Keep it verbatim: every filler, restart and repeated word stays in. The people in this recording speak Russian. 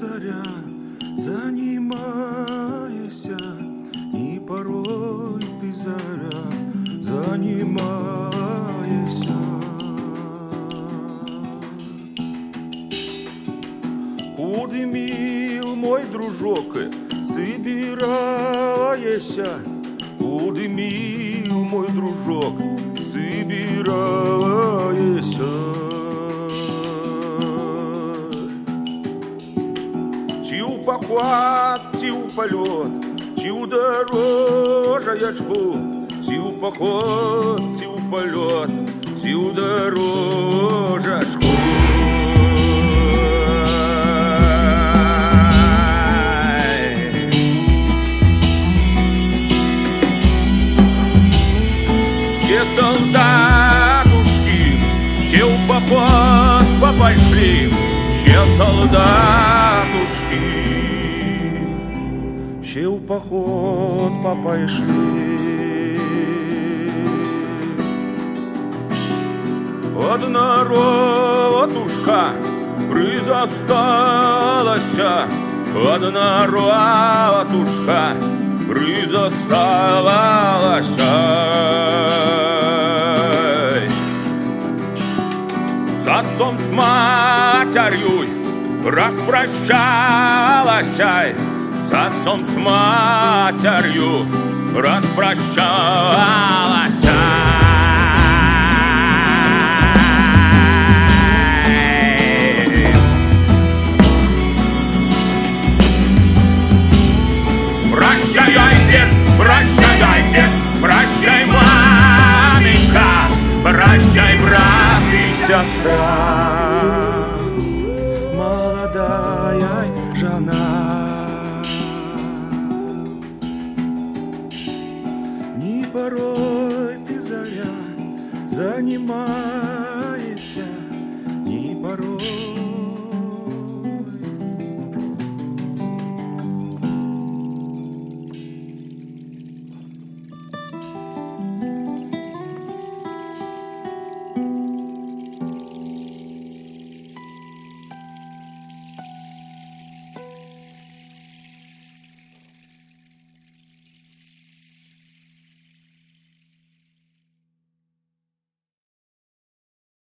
заря занимаешься, не порой ты заря занимаешься. Куды, мил мой дружок, собираешься? Куды, мил мой дружок, собираешься? Чи у поход, чи у полет, чи у дорожаечку, чи у поход, чи у полет, чи у дорожечку. Все солдатушки, все в поход попошли, все солдатушки, все в поход попошли. Одна ротушка призосталась, одна ротушка призосталась. С отцом, с матерью распрощалась, с отцом, с матерью распрощалась. Прощайте, прощайте, прощай, маменька, прощай, брат и сестра, молодая жена. Не порой ты заря занимаешься, не порой